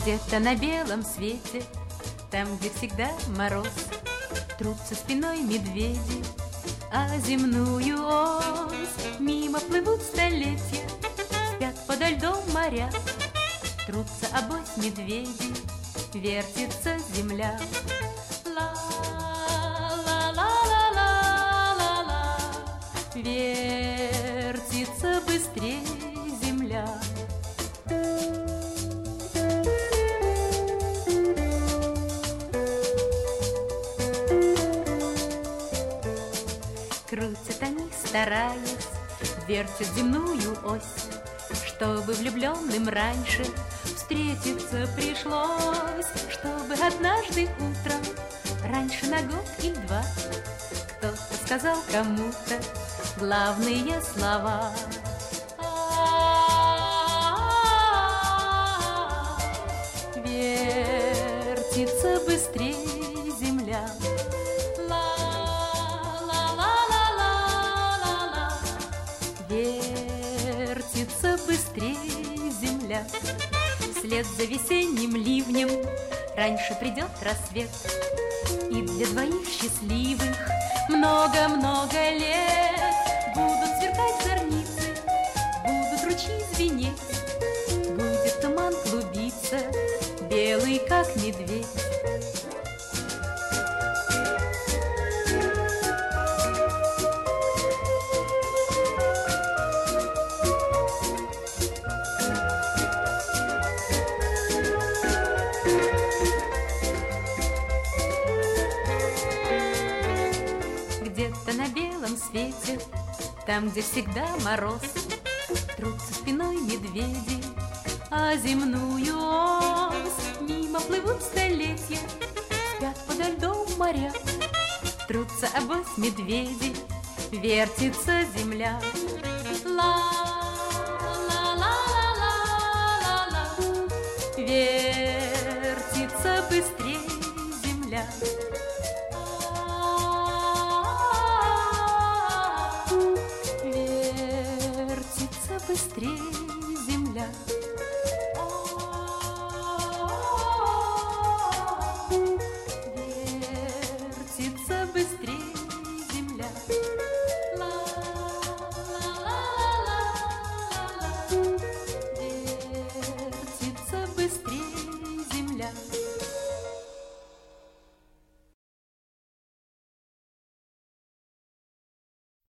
Где-то на белом свете, там, где всегда мороз, трутся спиной медведи, а земную ось. Мимо плывут столетия, спят подо льдом моря, трутся обось медведи, вертится земля. Ла-ла-ла-ла-ла-ла, вертится быстрее земля. Крутят они, стараясь, вертят земную ось, чтобы влюбленным раньше встретиться пришлось, чтобы однажды утром, раньше на год или два, кто-то сказал кому-то главные слова. Вертится быстрее земля. Вертится быстрее земля. Вслед за весенним ливнем раньше придет рассвет, и для двоих счастливых много-много лет будут сверкать зорницы, будут ручьи звенеть, будет туман клубиться, белый как медведь. Где-то на белом свете, там, где всегда мороз, трутся спиной медведи, а земную ось. Мимо плывут столетия, спят подо льдом моря, трутся обось медведи, вертится земля. Ла-ла-ла-ла-ла-ла, вертится быстрее земля. Вертится быстрее земля.